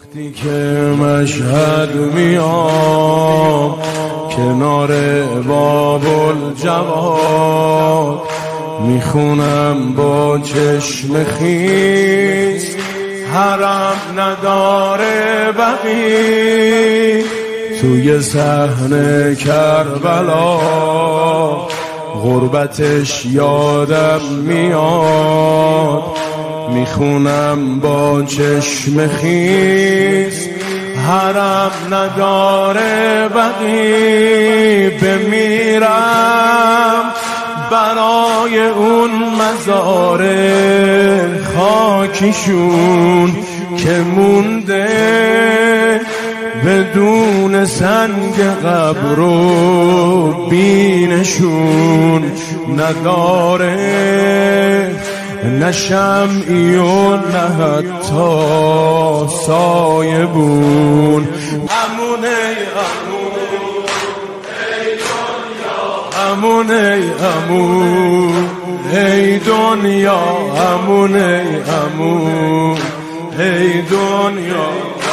وقتی که مشهد میام کنار باب الجواد میخونم با چشم خیس حرم نداره بقی توی صحن کربلا غربتش یادم میاد میخونم با چشم خیس حرم نداره بقی بمیرم برای اون مزار خاکیشون که مونده بدون سنگ قبر و بینشون نداره نه شمعی و نه حتی سایبون. امونه امونه امون ای دنیا امونه امون ای دنیا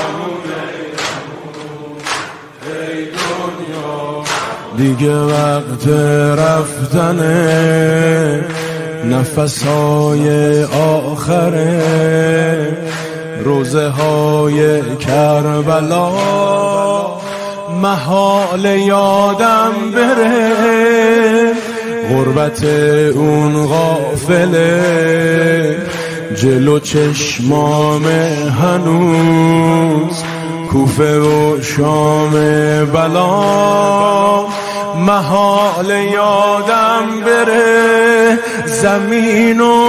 دیگه وقت رفتنه نفسهای آخره روزه های کربلا محال یادم بره غربت اون غافله جلو چشمام هنوز کوفه و شام بلا محال یادم بره زمین و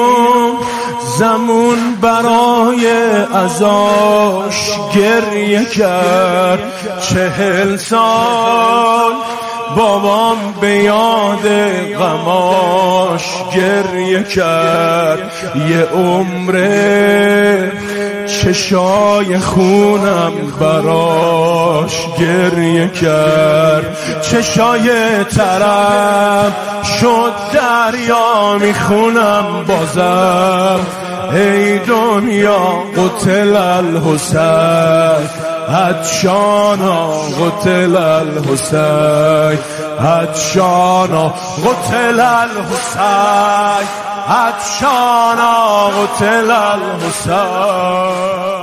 زمون برای ازاش گریه کرد 40 سال بابام به یاد غماش گریه کرد یه عمره چشای خونم براش گریه کرد چشای ترم شد دریا میخونم بازم ای دنیا قتل الحسین عطشانا قتل الحسین عطشانا قتل الحسین عطشانا قتل الحسین.